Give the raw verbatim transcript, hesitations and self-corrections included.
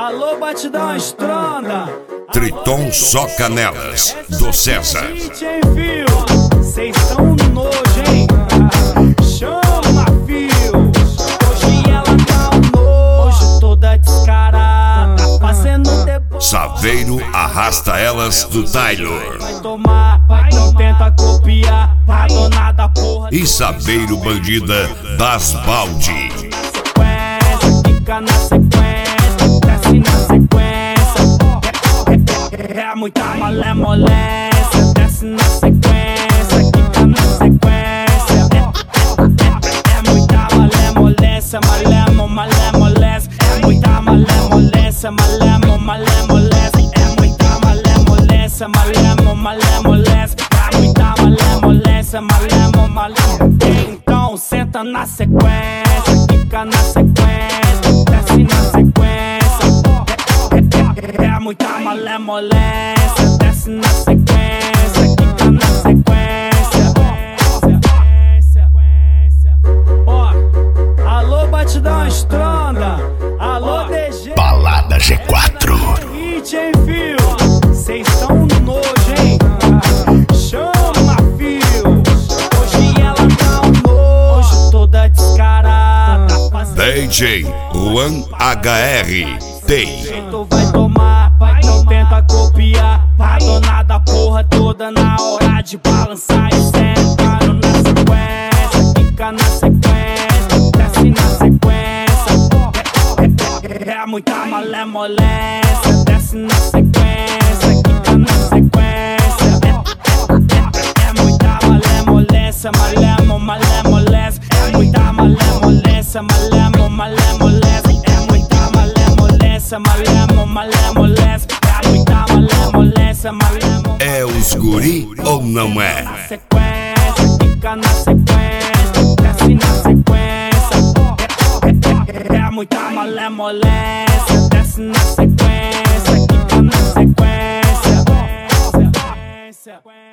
Alô, batidão estronda. Triton só canelas, do César. Cês tão no nojo, hein? Chama, fio. Hoje ela tá um nojo, toda descarada, fazendo deboche. Saveiro arrasta elas do Taylor. Vai tomar, vai, não tenta copiar, pra dona da porra. E Saveiro bandida das balde. Fica na sequência, desce na sequência. É, é, é muita malemolência, desce na sequência, fica na sequência. É, é, é muita malemolência, malemo, malemolência. É muita malemolência, malemo, malemolência. É muita malemolência, malemo, malemolência. É muita malemolência, malemo, malemolência. Então senta na sequência, fica na sequência. Desce na sequência. É, é, é, é muita malemolência. Desce na sequência, fica na sequência. Ó, alô, batidão estronda. Alô, D G. Balada G quatro. Hit, hein, fio. Cês tão no nojo, hein? Chama, fio. Hoje ela tá um nojo, toda descarada. D J Juan H R T. Tu vai tomar, vai, não tenta copiar, pra dona da porra toda na hora de balançar e sentando na sequência, fica na sequência, desce na sequência. É, é, é, é muita malemolência, desce na sequência, fica na sequência. É, é, é muita malemolência, malemo, malemolência. É muita malemolência, malemo, malemolência. É muita malemolência, malemo, malemolência. É muita malemolência, malemo. É os guri ou não é? Na sequência, fica na sequência, desce na sequência. É, é, é, é muita malemolência, desce na sequência, fica na sequência.